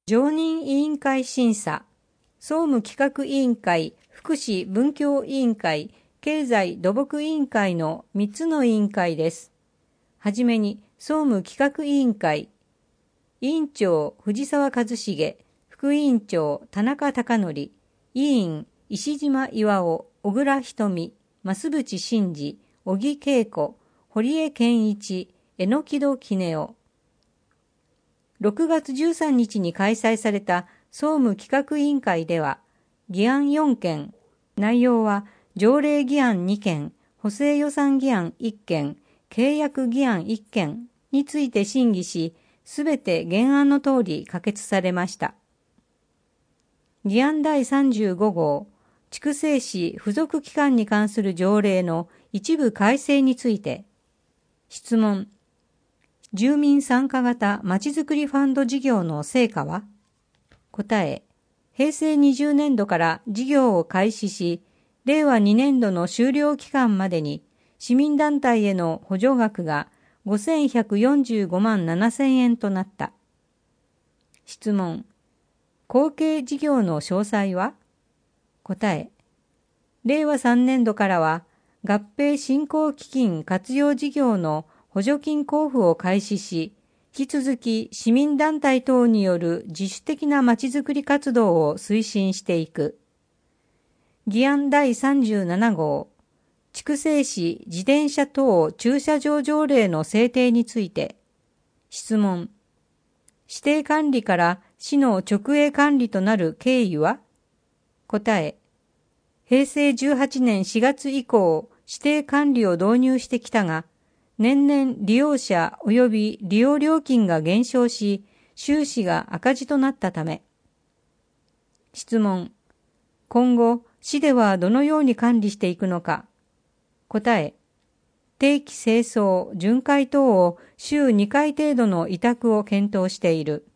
常任委員会審査、総務企画委員会、福祉文教委員会、経済土木委員会の3つの委員会です。はじめに、総務企画委員会、委員長藤沢一茂、副委員長田中孝則、委員石島巌、小倉瞳、増渕真嗣、小木恵子、堀江健一、榎戸杵夫。6月13日に開催された総務企画委員会では、議案4件、内容は条例議案2件、補正予算議案1件、契約議案1件について審議し、すべて原案の通り可決されました。議案第35号、筑西市付属機関に関する条例の一部改正について、質問。住民参加型まちづくりファンド事業の成果は？答え。平成20年度から事業を開始し、令和2年度の終了期間までに市民団体への補助額が5145万7000円となった。質問。後継事業の詳細は？答え。令和3年度からは合併振興基金活用事業の補助金交付を開始し、引き続き市民団体等による自主的なまちづくり活動を推進していく。議案第37号、筑西市自転車等駐車場条例の制定について、質問。指定管理から市の直営管理となる経緯は？答え。平成18年4月以降、指定管理を導入してきたが、年々利用者及び利用料金が減少し、収支が赤字となったため。質問。今後、市ではどのように管理していくのか。答え。定期清掃、巡回等を週2回程度の委託を検討している。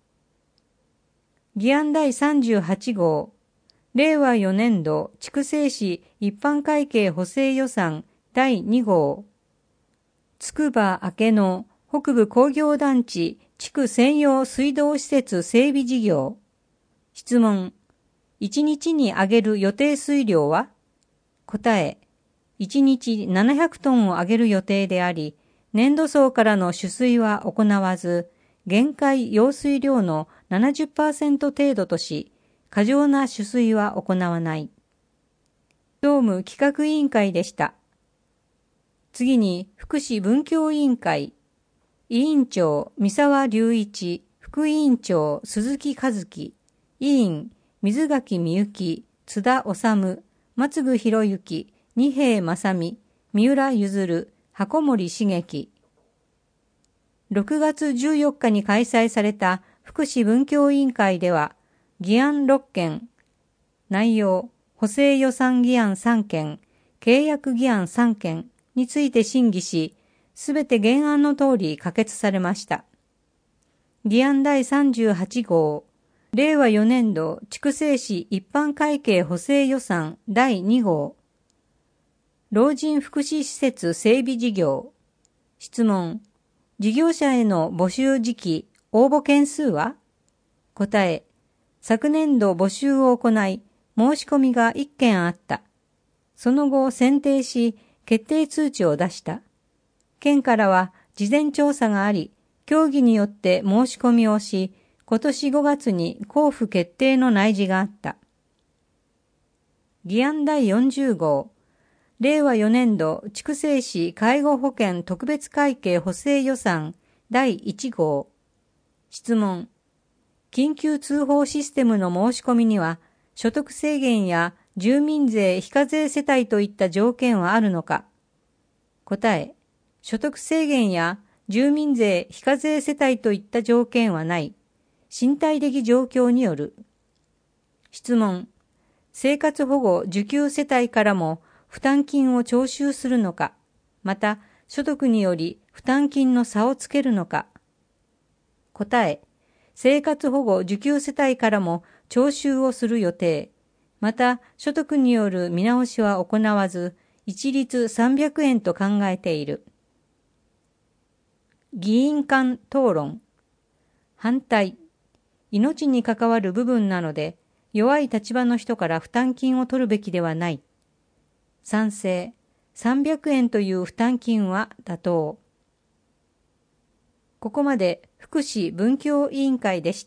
議案第38号、令和4年度筑西市一般会計補正予算第2号、つくば明野北部工業団地地区専用水道施設整備事業。質問。1日に上げる予定水量は？答え。1日700トンを上げる予定であり、年度層からの取水は行わず、限界用水量の 70% 程度とし、過剰な取水は行わない。総務企画委員会でした。次に、福祉文教委員会、委員長三沢隆一、副委員長鈴木和樹、委員水垣美幸、津田治、松具博之、二瓶正美、三浦譲、箱森茂樹。6月14日に開催された福祉文教委員会では、議案6件、内容、補正予算議案3件、契約議案3件について審議し、すべて原案の通り可決されました。議案第38号、令和4年度筑西市一般会計補正予算第2号、老人福祉施設整備事業。質問。事業者への募集時期、応募件数は？答え。昨年度募集を行い、申し込みが1件あった。その後選定し、決定通知を出した。県からは事前調査があり、協議によって申し込みをし、今年5月に交付決定の内示があった。議案第40号、令和4年度筑西市介護保険特別会計補正予算第1号。質問。緊急通報システムの申し込みには、所得制限や住民税非課税世帯といった条件はあるのか？答え。所得制限や住民税非課税世帯といった条件はない。身体的状況による。質問。生活保護受給世帯からも負担金を徴収するのか、また所得により負担金の差をつけるのか。答え。生活保護受給世帯からも徴収をする予定。また所得による見直しは行わず、一律300円と考えている。議員間討論。反対。 命に関わる部分なので、弱い立場の人から負担金を取るべきではない。賛成。300円という負担金は妥当。ここまで福祉文教委員会でした。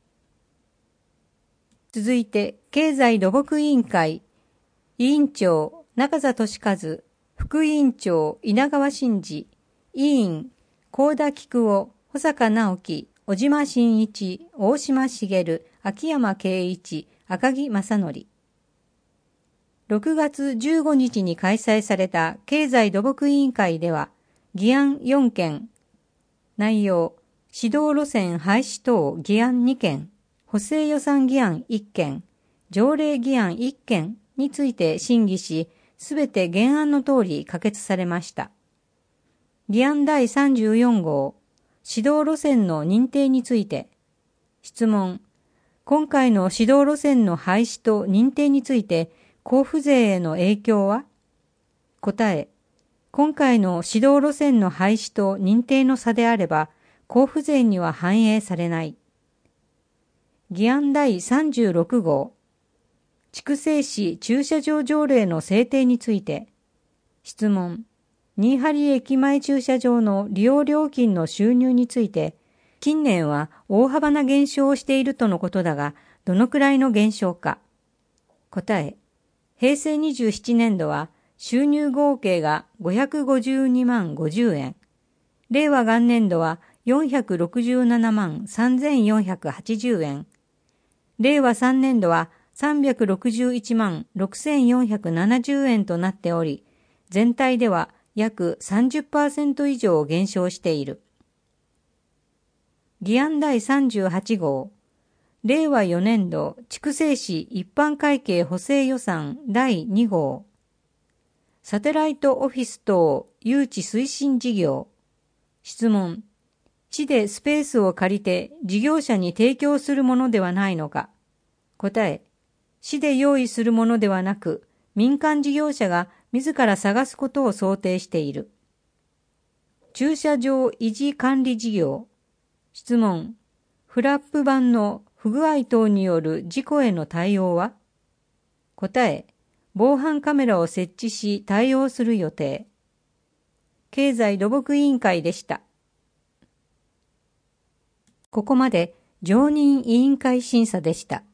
続いて、経済土木委員会、委員長、中座俊和、副委員長、稲川真司、委員、幸田菊夫、保坂直樹、小島真一、大島茂、秋山圭一、赤木正則。6月15日に開催された経済土木委員会では、議案4件、内容、指導路線廃止等議案2件、補正予算議案1件、条例議案1件について審議し、すべて原案の通り可決されました。議案第34号、指導路線の認定について、質問、今回の指導路線の廃止と認定について、交付税への影響は？答え、今回の指導路線の廃止と認定の差であれば、交付税には反映されない。議案第36号、筑西市駐車場条例の制定について、質問、新張駅前駐車場の利用料金の収入について、近年は大幅な減少をしているとのことだが、どのくらいの減少か。答え、平成27年度は収入合計が552万50円、令和元年度は467万3480円、令和3年度は361万6470円となっており、全体では約 30% 以上減少している。議案第38号、令和4年度筑西市一般会計補正予算第2号、サテライトオフィス等誘致推進事業。質問、地でスペースを借りて事業者に提供するものではないのか。答え、市で用意するものではなく、民間事業者が自ら探すことを想定している。駐車場維持管理事業。質問、フラップ板の不具合等による事故への対応は？答え、防犯カメラを設置し対応する予定。経済土木委員会でした。ここまで常任委員会審査でした。